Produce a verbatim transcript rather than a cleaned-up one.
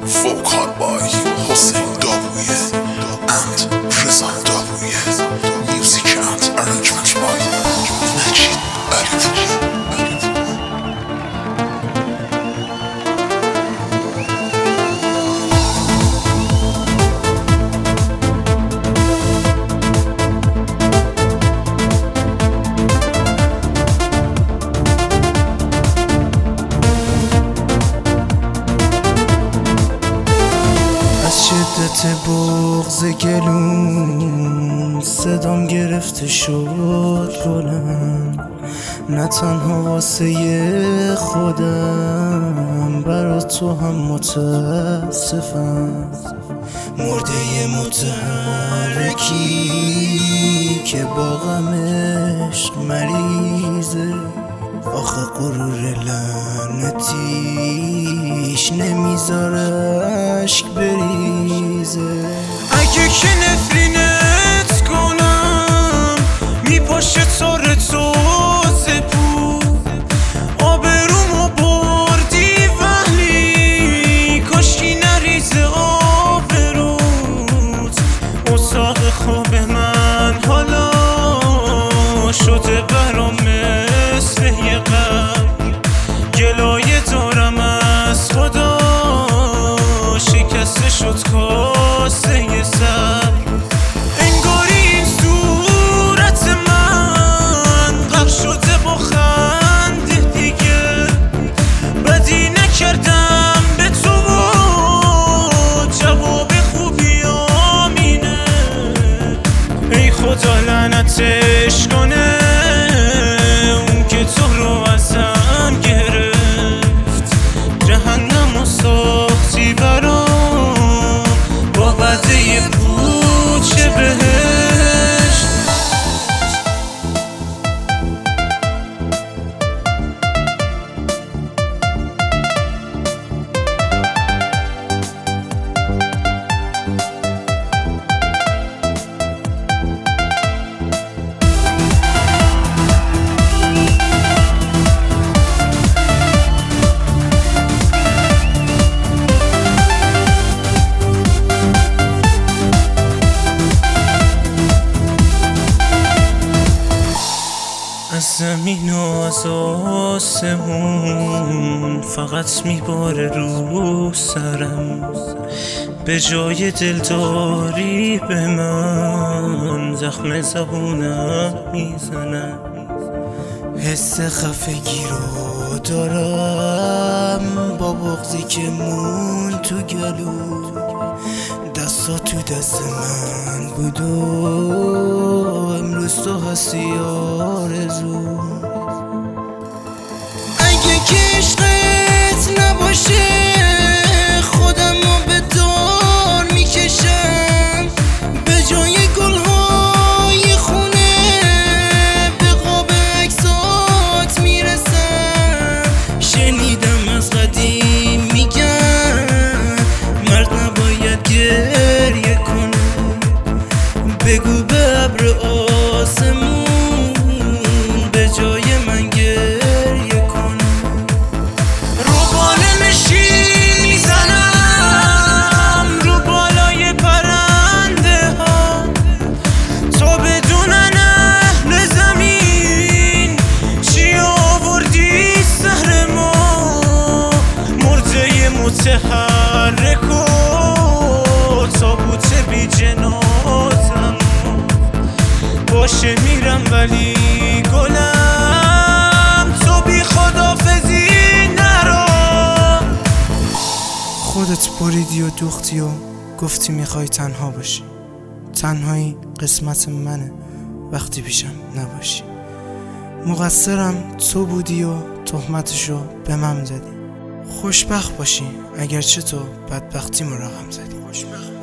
Vocal by Hussein W and Rizal W. Music and arrangement by Majid Ali. شدت بغض گلون صدام گرفته شد بلند، نه تنها واسه خودم برا تو هم متاسفم. مرده متحرکی که با غمش مریضه، آخه غرور لعنتیش نمیذاره عشق بریزه. اگه که نفرینت کنم میپاشه تار تو زبون، آبرومو بردی ولی کاشکی نریزه آبروت. اتاق خواب من حالا شده برام مثل یه غم، گلایه دارم از خدا شکسته شد کاسه سر. انگاری این صورت من غرق شده با خنده دیگه، بدی نکردم به تو و جواب خوبی آمینه. ای خدا لعنتش کنه اون که تو رو ازم گرفت، جهنم و ساختی برام با وعده پوچ بهشت. از زمین و از آسمون فقط میباره رو سرم، به جای دلداری به من زخم زبونم میزنم. حس خفگی رو دارم با بغضی که مون تو گلو، دستا تو دست من بود و امروز تو هستی آرزو. اگه که عشقت نباشه خودم رو به دار میکشم، به جای گلهای خونه به قاب عکسات میرسم. شنیدم از قدیم میگن مرد نباید گریه کنه، بگو به ابر آسمون به جای من گریه کنه. رو باله نشین میزنم رو بالای پرنده ها، تا بدونن اهل زمین چی آوردی سر ما. مرده متحرک و تابوت بی جنازم باشه میرم ولی گلم تو بی خدافزی نرو. خودت بریدی و دوختی و گفتی میخوای تنها باشی. تنهایی قسمت منه وقتی پیشم نباشی. مقصرم تو بودی و تهمتشو به من زدی. خوشبخت باشی اگرچه تو بدبختی رقم زدی. خوشبخت